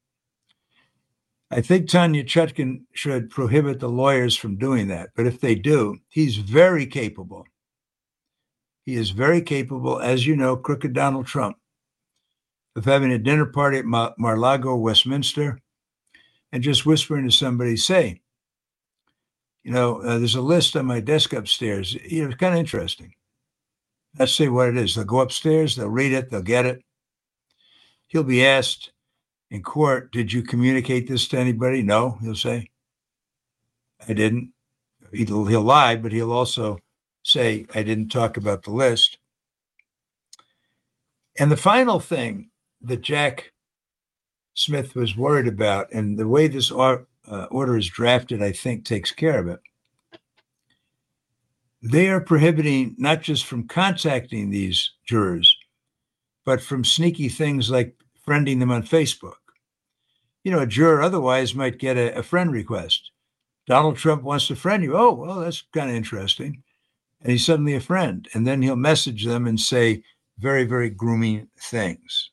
I think Tanya Chutkan should prohibit the lawyers from doing that. But if they do, he's very capable. He is very capable, as you know, crooked Donald Trump, of having a dinner party at Mar-a-Lago, Westminster, and just whispering to somebody, say, there's a list on my desk upstairs. It's kind of interesting. Let's say what it is. They'll go upstairs, they'll read it, they'll get it. He'll be asked in court, did you communicate this to anybody? No, he'll say, I didn't. He'll lie, but he'll also say, I didn't talk about the list. And the final thing that Jack Smith was worried about, and the way this order is drafted, I think takes care of it. They are prohibiting not just from contacting these jurors, but from sneaky things like friending them on Facebook. A juror otherwise might get a friend request. Donald Trump wants to friend you. Oh, well, that's kind of interesting. And he's suddenly a friend. And then he'll message them and say very, very grooming things.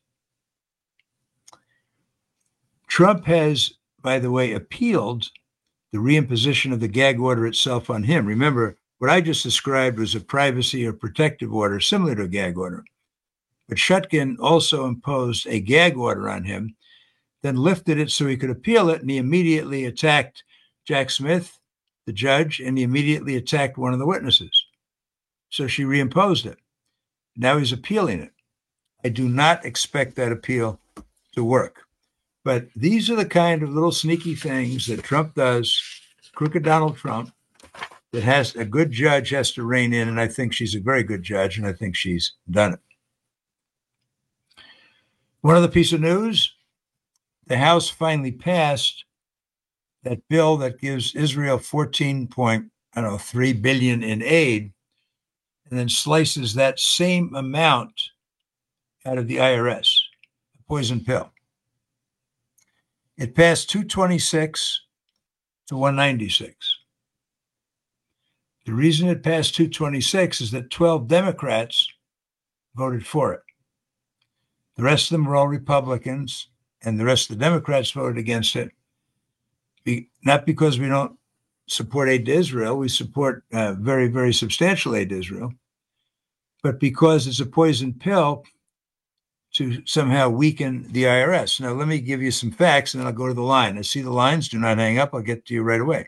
Trump has, by the way, appealed the reimposition of the gag order itself on him. Remember, what I just described was a privacy or protective order similar to a gag order. But Chutkan also imposed a gag order on him, then lifted it so he could appeal it, and he immediately attacked Jack Smith, the judge, and he immediately attacked one of the witnesses. So she reimposed it. Now he's appealing it. I do not expect that appeal to work. But these are the kind of little sneaky things that Trump does, crooked Donald Trump, that has a good judge has to rein in, and I think she's a very good judge, and I think she's done it. One other piece of news, the House finally passed that bill that gives Israel $14.3 billion in aid, and then slices that same amount out of the IRS, a poison pill. It passed 226 to 196. The reason it passed 226 is that 12 Democrats voted for it. The rest of them were all Republicans, and the rest of the Democrats voted against it. Not because we don't support aid to Israel, we support very, very substantial aid to Israel, but because it's a poison pill to somehow weaken the IRS. Now, let me give you some facts, and then I'll go to the line. I see the lines. Do not hang up. I'll get to you right away.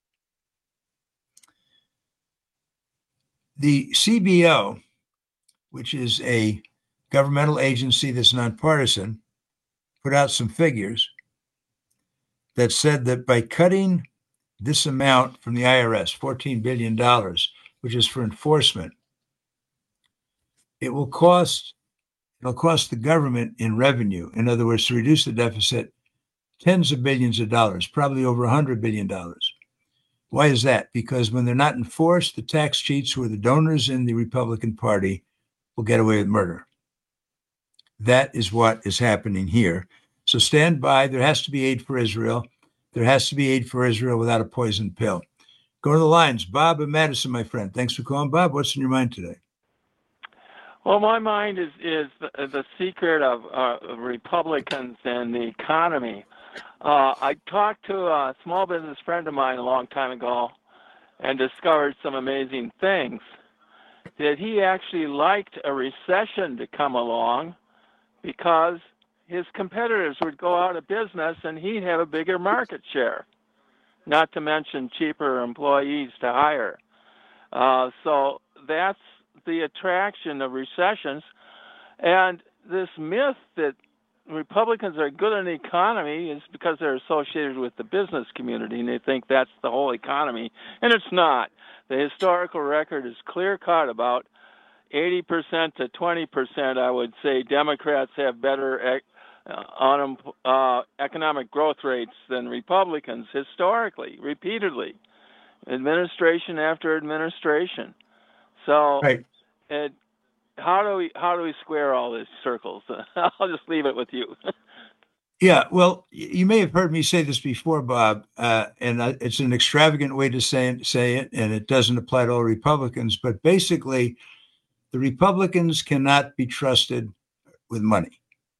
The CBO, which is a governmental agency that's nonpartisan, put out some figures that said that by cutting this amount from the IRS, $14 billion, which is for enforcement, it'll cost the government in revenue, in other words, to reduce the deficit, tens of billions of dollars, probably over $100 billion. Why is that? Because when they're not enforced, the tax cheats who are the donors in the Republican Party will get away with murder. That is what is happening here. So stand by. There has to be aid for Israel. There has to be aid for Israel without a poison pill. Go to the lines. Bob and Madison, my friend. Thanks for calling. Bob, what's in your mind today? Well, my mind is the secret of Republicans and the economy. I talked to a small business friend of mine a long time ago and discovered some amazing things. That he actually liked a recession to come along because his competitors would go out of business and he'd have a bigger market share, not to mention cheaper employees to hire. So that's the attraction of recessions. And this myth that Republicans are good in the economy is because they're associated with the business community and they think that's the whole economy, and it's not. The historical record is clear-cut. About 80% to 20%, I would say, Democrats have better economic growth rates than Republicans historically, repeatedly, administration after administration. So, right. How do we square all these circles? I'll just leave it with you. Yeah, well, you may have heard me say this before, Bob, and it's an extravagant way to say it, and it doesn't apply to all Republicans. But basically, the Republicans cannot be trusted with money.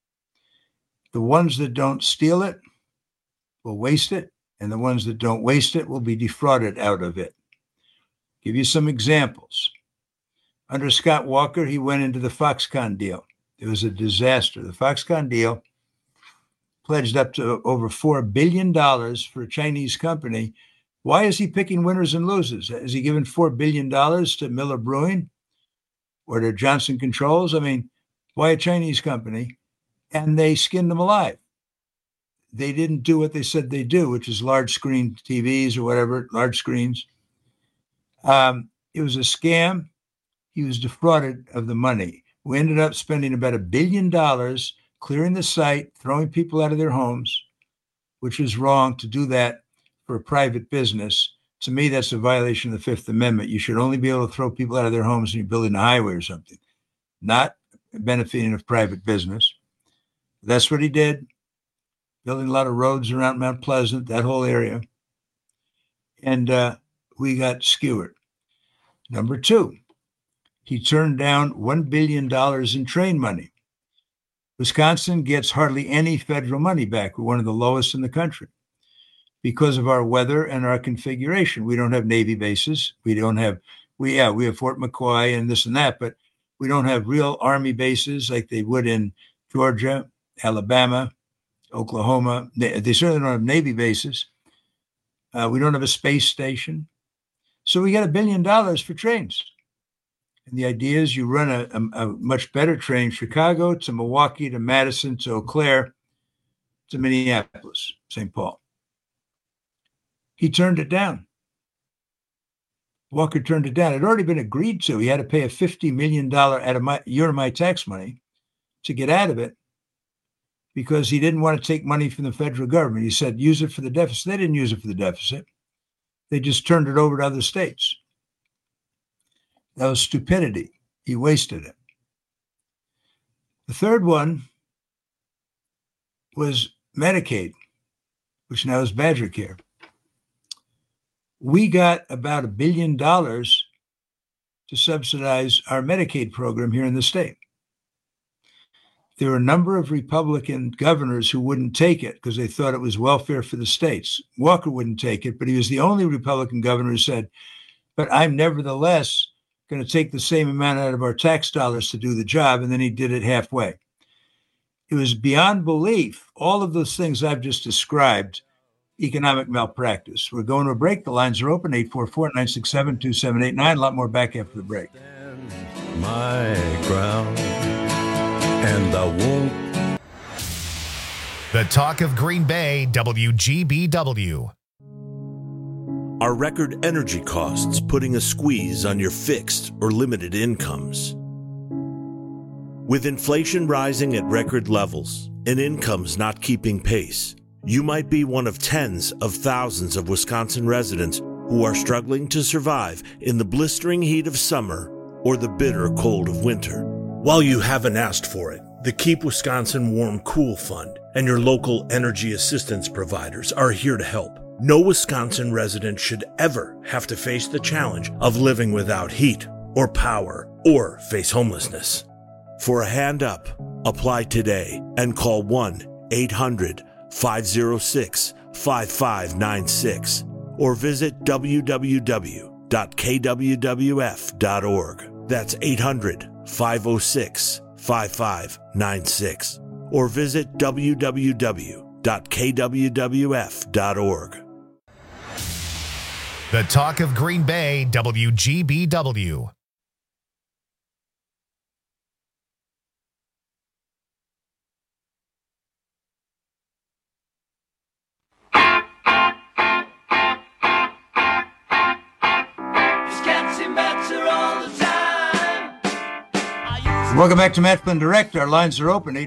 The ones that don't steal it will waste it, and the ones that don't waste it will be defrauded out of it. Give you some examples. Under Scott Walker, he went into the Foxconn deal. It was a disaster. The Foxconn deal pledged up to over $4 billion for a Chinese company. Why is he picking winners and losers? Is he giving $4 billion to Miller Brewing or to Johnson Controls? I mean, why a Chinese company? And they skinned them alive. They didn't do what they said they do, which is large screen TVs or whatever, large screens. It was a scam. He was defrauded of the money. We ended up spending about $1 billion clearing the site, throwing people out of their homes, which is wrong to do that for a private business. To me, that's a violation of the Fifth Amendment. You should only be able to throw people out of their homes when you're building a highway or something, not benefiting of private business. That's what he did, building a lot of roads around Mount Pleasant, that whole area. And we got skewered. Number two, he turned down $1 billion in train money. Wisconsin gets hardly any federal money back. We're one of the lowest in the country because of our weather and our configuration. We don't have Navy bases. We have Fort McCoy and this and that, but we don't have real Army bases like they would in Georgia, Alabama, Oklahoma. They certainly don't have Navy bases. We don't have a space station. So we got $1 billion for trains. And the idea is you run a much better train, Chicago to Milwaukee to Madison to Eau Claire to Minneapolis, St. Paul. He turned it down. Walker turned it down. It had already been agreed to. He had to pay a $50 million out of your and my tax money to get out of it because he didn't want to take money from the federal government. He said, use it for the deficit. They didn't use it for the deficit. They just turned it over to other states. That was stupidity. He wasted it. The third one was Medicaid, which now is Badger Care. We got about $1 billion to subsidize our Medicaid program here in the state. There were a number of Republican governors who wouldn't take it because they thought it was welfare for the states. Walker wouldn't take it, but he was the only Republican governor who said, but I'm nevertheless going to take the same amount out of our tax dollars to do the job, and then he did it halfway. It was beyond belief, all of those things I've just described, economic malpractice. We're going to a break. The lines are open, 844-967-2789. A lot more back after the break. My ground, and I won't. The Talk of Green Bay, WGBW. Are record energy costs putting a squeeze on your fixed or limited incomes? With inflation rising at record levels and incomes not keeping pace, you might be one of tens of thousands of Wisconsin residents who are struggling to survive in the blistering heat of summer or the bitter cold of winter. While you haven't asked for it, the Keep Wisconsin Warm Cool Fund and your local energy assistance providers are here to help. No Wisconsin resident should ever have to face the challenge of living without heat or power or face homelessness. For a hand up, apply today and call 1-800-506-5596 or visit www.kwwf.org. That's 800-506-5596 or visit www.kwwf.org. The Talk of Green Bay, WGBW. Welcome back to Matt Flynn Direct. Our lines are open,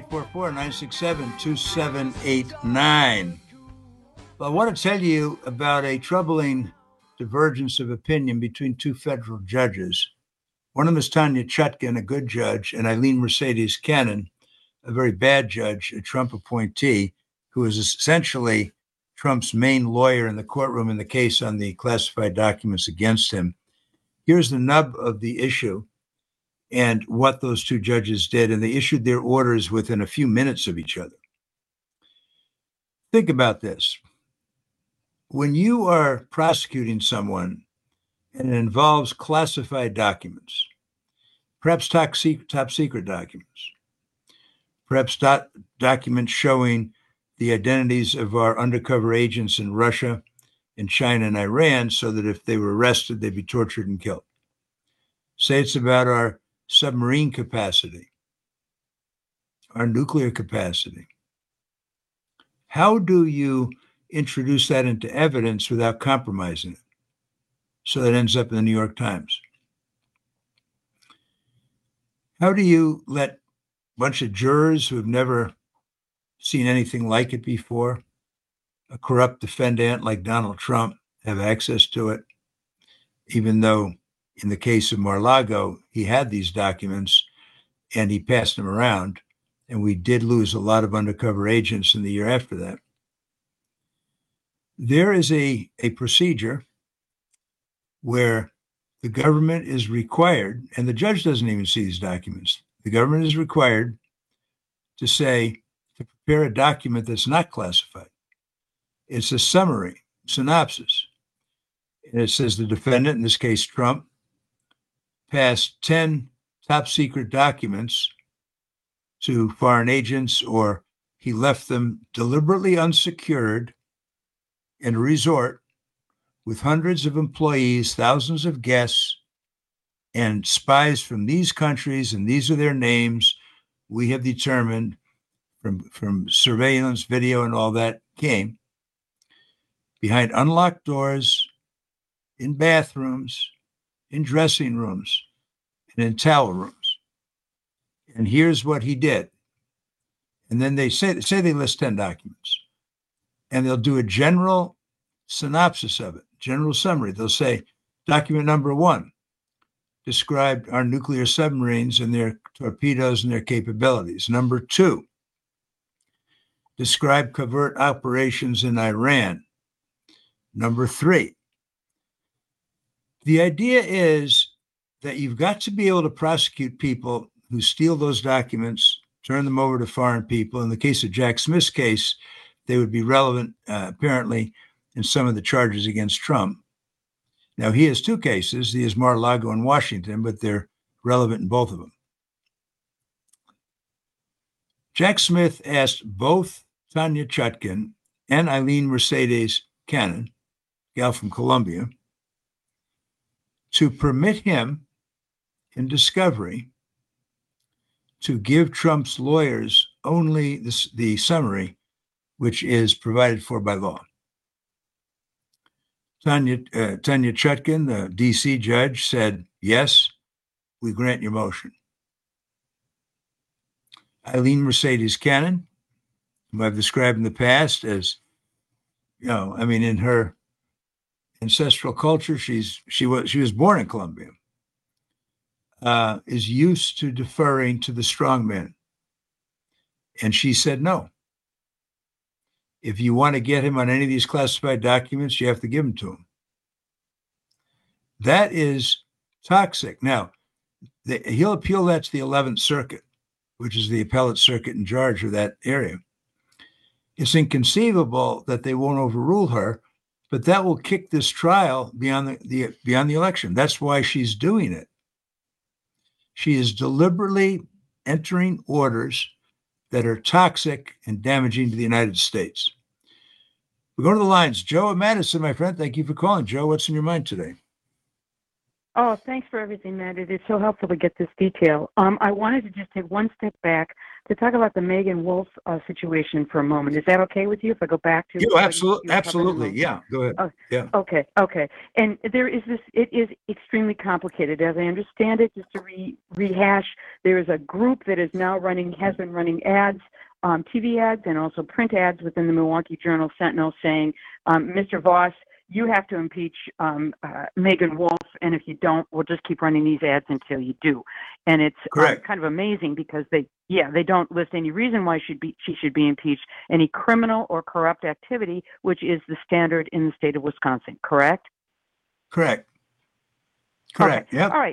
844-967-2789. Well, I want to tell you about a troubling divergence of opinion between two federal judges. One of them is Tanya Chutkan, a good judge, and Eileen Mercedes Cannon, a very bad judge, a Trump appointee, who is essentially Trump's main lawyer in the courtroom in the case on the classified documents against him. Here's the nub of the issue and what those two judges did, and they issued their orders within a few minutes of each other. Think about this. When you are prosecuting someone and it involves classified documents, perhaps top secret documents, perhaps documents showing the identities of our undercover agents in Russia and China and Iran so that if they were arrested, they'd be tortured and killed. Say it's about our submarine capacity, our nuclear capacity. How do you introduce that into evidence without compromising it so that it ends up in the New York Times? How do you let a bunch of jurors who have never seen anything like it before, a corrupt defendant like Donald Trump, have access to it, even though in the case of Mar-a-Lago, he had these documents and he passed them around, and we did lose a lot of undercover agents in the year after that. There is a procedure where the government is required, and the judge doesn't even see these documents. The government is required to prepare a document that's not classified. It's a summary, synopsis. And it says the defendant, in this case Trump, passed 10 top secret documents to foreign agents, or he left them deliberately unsecured in a resort with hundreds of employees, thousands of guests, and spies from these countries, and these are their names. We have determined from surveillance video and all that came behind unlocked doors, in bathrooms, in dressing rooms, and in towel rooms. And here's what he did. And then they say they list 10 documents. And they'll do a general synopsis of it, general summary. They'll say, document number 1 described our nuclear submarines and their torpedoes and their capabilities. Number 2 described covert operations in Iran. Number 3. The idea is that you've got to be able to prosecute people who steal those documents, turn them over to foreign people. In the case of Jack Smith's case, they would be relevant, apparently, in some of the charges against Trump. Now, he has 2 cases. He has Mar-a-Lago and Washington, but they're relevant in both of them. Jack Smith asked both Tanya Chutkan and Eileen Mercedes Cannon, gal from Columbia, to permit him in discovery to give Trump's lawyers only the summary, which is provided for by law. Tanya Chutkin, the D.C. judge, said, yes, we grant your motion. Eileen Mercedes Cannon, whom I've described in the past as, in her ancestral culture, she was born in Colombia, is used to deferring to the strong men. And she said no. If you want to get him on any of these classified documents, you have to give them to him. That is toxic. Now, he'll appeal that to the 11th Circuit, which is the appellate circuit in charge of that area. It's inconceivable that they won't overrule her, but that will kick this trial beyond the election. That's why she's doing it. She is deliberately entering orders that are toxic and damaging to the United States. We go to the lines. Joe and Madison, my friend, thank you for calling. Joe, what's in your mind today? Oh, thanks for everything, Matt. It is so helpful to get this detail. I wanted to just take one step back to talk about the Megan Wolf situation for a moment. Is that okay with you if I go back to you? Absolutely. Yeah, go ahead. Yeah. Okay. And it is extremely complicated. As I understand it, just to rehash, there is a group that has been running ads, TV ads and also print ads within the Milwaukee Journal Sentinel saying, Mr. Voss, you have to impeach Megan Wolf, and if you don't, we'll just keep running these ads until you do. And it's kind of amazing because they don't list any reason why she should be impeached, any criminal or corrupt activity, which is the standard in the state of Wisconsin. Correct? Correct. Okay. Yep. All right.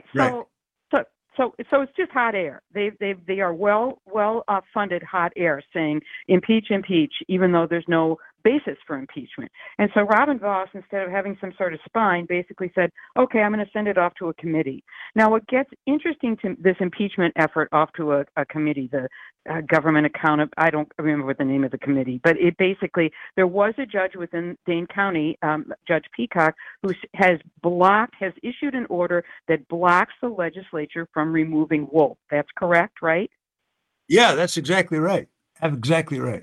So it's just hot air. They are well funded hot air saying impeach, even though there's no basis for impeachment. And so Robin Voss, instead of having some sort of spine, basically said, okay, I'm going to send it off to a committee. Now, what gets interesting to this impeachment effort off to a committee, the government account, I don't remember what the name of the committee, but it basically, there was a judge within Dane County, Judge Peacock, who has issued an order that blocks the legislature from removing Wolf. That's correct, right? Yeah, that's exactly right. Exactly right.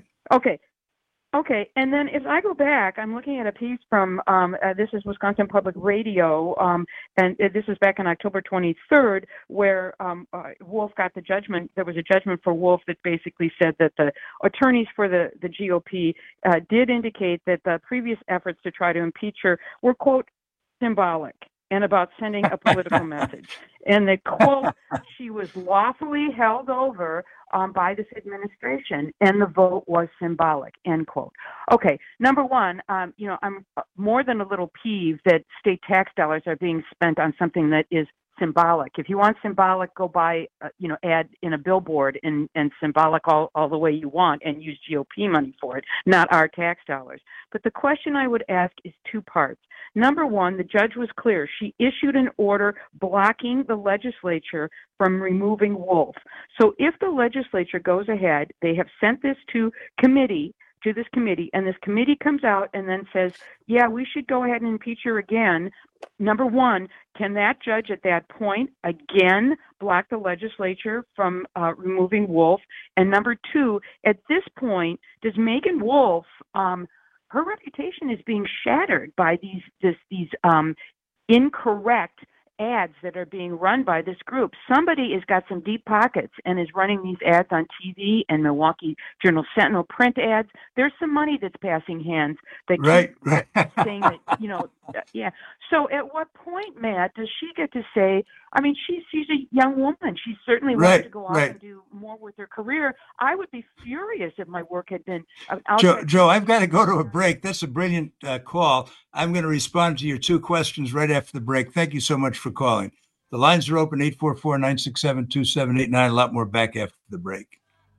Okay, and then if I go back, I'm looking at a piece from, this is Wisconsin Public Radio, and this is back on October 23rd, where Wolf got the judgment. There was a judgment for Wolf that basically said that the attorneys for the GOP did indicate that the previous efforts to try to impeach her were, quote, symbolic and about sending a political message. And the quote, she was lawfully held over by this administration, and the vote was symbolic, end quote. Okay, number one, I'm more than a little peeved that state tax dollars are being spent on something that is symbolic. If you want symbolic, go buy, ad in a billboard and symbolic all the way you want and use GOP money for it, not our tax dollars. But the question I would ask is two parts. Number one, the judge was clear. She issued an order blocking the legislature from removing Wolf. So if the legislature goes ahead, they have sent this to this committee, and this committee comes out and then says, yeah, we should go ahead and impeach her again. Number one, can that judge at that point again block the legislature from removing Wolf? And number two, at this point, does Megan Wolf, her reputation is being shattered by these incorrect ads that are being run by this group. Somebody has got some deep pockets and is running these ads on TV and Milwaukee Journal Sentinel print ads. There's some money that's passing hands that keep saying that, yeah. So at what point, Matt, does she get to say, I mean, she's a young woman. She certainly wants to go off and do more with her career. I would be furious if my work had been... Joe, I've got to go to a break. That's a brilliant call. I'm going to respond to your two questions right after the break. Thank you so much for calling. The lines are open, 844-967-2789. A lot more back after the break.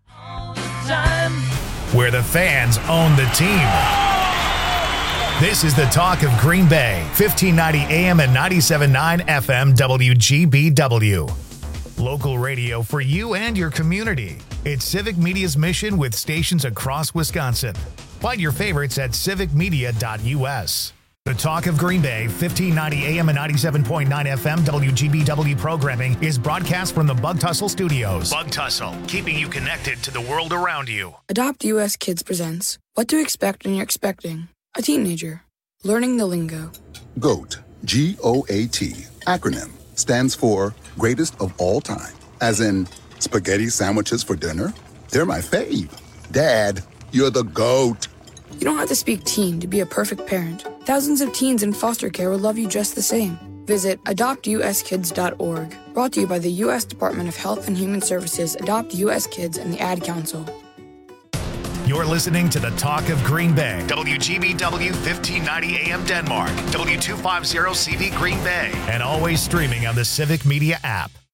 Where the fans own the team. This is the talk of Green Bay, 1590 AM and 97.9 FM WGBW. Local radio for you and your community. It's Civic Media's mission with stations across Wisconsin. Find your favorites at civicmedia.us. The talk of Green Bay, 1590 AM and 97.9 FM WGBW programming is broadcast from the Bug Tussle Studios. Bug Tussle, keeping you connected to the world around you. Adopt US Kids presents What to Expect When You're Expecting a Teenager. Learning the lingo. GOAT, G-O-A-T, acronym, stands for greatest of all time. As in, spaghetti sandwiches for dinner? They're my fave. Dad, you're the GOAT. You don't have to speak teen to be a perfect parent. Thousands of teens in foster care will love you just the same. Visit adoptuskids.org. Brought to you by the U.S. Department of Health and Human Services, Adopt U.S. Kids, and the Ad Council. You're listening to the Talk of Green Bay. WGBW 1590 AM Denmark. W250 CV Green Bay. And always streaming on the Civic Media app.